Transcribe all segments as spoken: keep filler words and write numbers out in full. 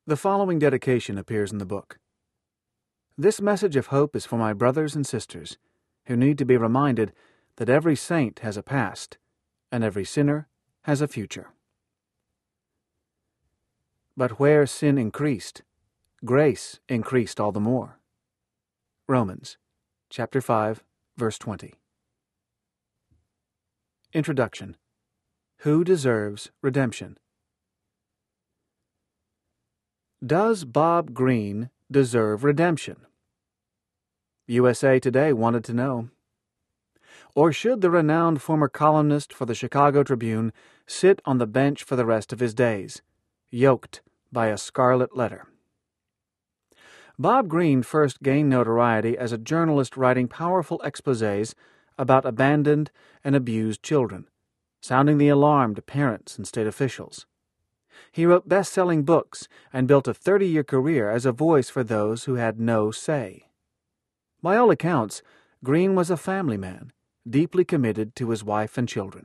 The following dedication appears in the book. This message of hope is for my brothers and sisters who need to be reminded that every saint has a past and every sinner has a future. But where sin increased, grace increased all the more. Romans chapter five, verse twenty. Introduction. Who deserves redemption? Does Bob Greene deserve redemption? U S A Today wanted to know. Or should the renowned former columnist for the Chicago Tribune sit on the bench for the rest of his days, yoked by a scarlet letter? Bob Greene first gained notoriety as a journalist writing powerful exposés about abandoned and abused children, sounding the alarm to parents and state officials. He wrote best-selling books and built a thirty-year career as a voice for those who had no say. By all accounts, Greene was a family man, deeply committed to his wife and children.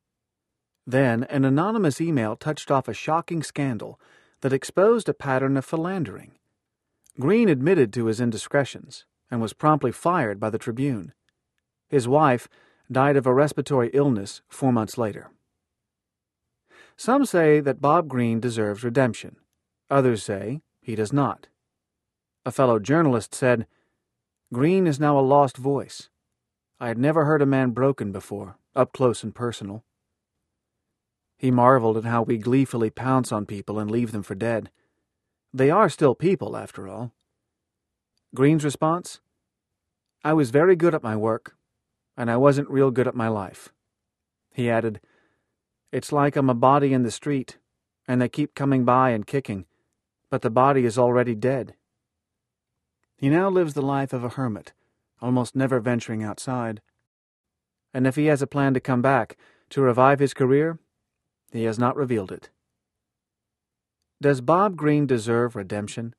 Then an anonymous email touched off a shocking scandal that exposed a pattern of philandering. Greene admitted to his indiscretions and was promptly fired by the Tribune. His wife died of a respiratory illness four months later. Some say that Bob Greene deserves redemption. Others say he does not. A fellow journalist said, "Greene is now a lost voice. I had never heard a man broken before, up close and personal." He marveled at how we gleefully pounce on people and leave them for dead. They are still people, after all. Greene's response? "I was very good at my work, and I wasn't real good at my life." He added, "It's like I'm a body in the street, and they keep coming by and kicking, but the body is already dead." He now lives the life of a hermit, almost never venturing outside. And if he has a plan to come back, to revive his career, he has not revealed it. Does Bob Greene deserve redemption?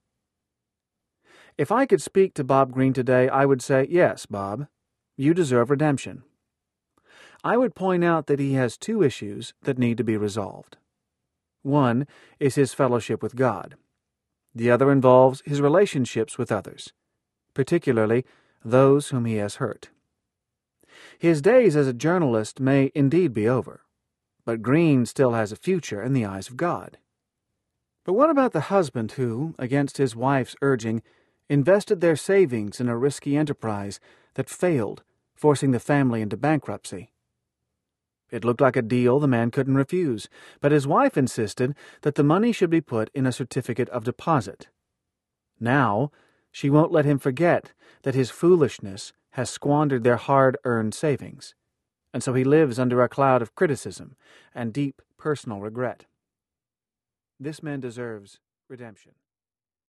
If I could speak to Bob Greene today, I would say, yes, Bob, you deserve redemption. I would point out that he has two issues that need to be resolved. One is his fellowship with God. The other involves his relationships with others, particularly those whom he has hurt. His days as a journalist may indeed be over, but Greene still has a future in the eyes of God. But what about the husband who, against his wife's urging, invested their savings in a risky enterprise that failed, forcing the family into bankruptcy? It looked like a deal the man couldn't refuse, but his wife insisted that the money should be put in a certificate of deposit. Now, she won't let him forget that his foolishness has squandered their hard-earned savings, and so he lives under a cloud of criticism and deep personal regret. This man deserves redemption.